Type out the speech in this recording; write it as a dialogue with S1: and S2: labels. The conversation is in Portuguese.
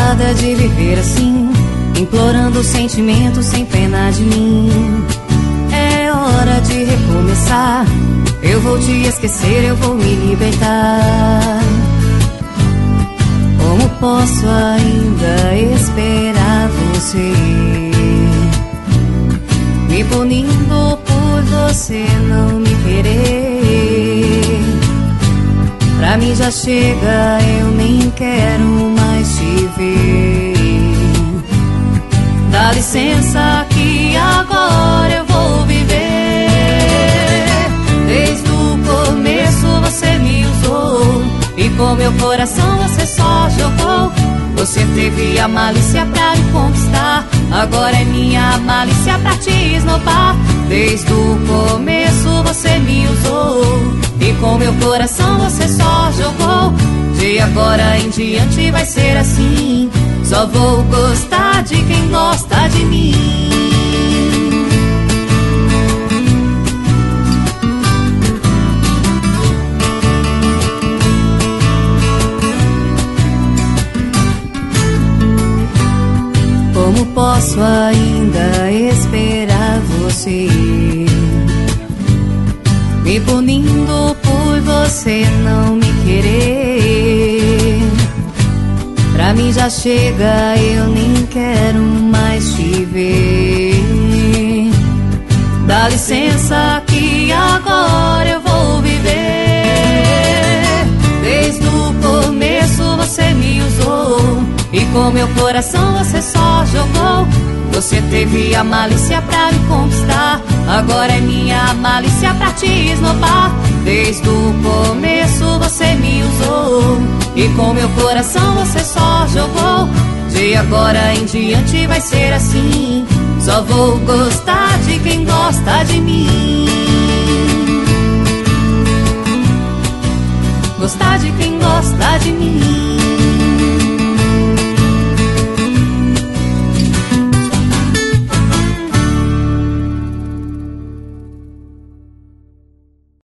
S1: cansada de viver assim, implorando sentimentos sem pena de mim. É hora de recomeçar. Eu vou te esquecer, eu vou me libertar. Como posso ainda esperar você, me punindo por você não me querer? Pra mim já chega, eu nem quero mais te ver. Dá licença que agora eu vou viver. Desde o começo você me usou, e com meu coração você só jogou. Você teve a malícia pra me conquistar, agora é minha malícia pra te esnobar. Desde o começo você me usou, e com meu coração você só jogou. De agora em diante vai ser assim, só vou gostar de quem gosta de mim. Como posso ainda esperar você, me punindo por você não me querer? Pra mim já chega, eu nem quero mais te ver. Dá licença que agora eu vou viver. Desde o começo você me usou, e com meu coração você só jogou. Você teve a malícia pra me conquistar, agora é minha malícia pra te esnobar. Desde o começo você me usou, e com meu coração você só jogou. De agora em diante vai ser assim, só vou gostar de quem gosta de mim. Gostar de quem gosta de mim.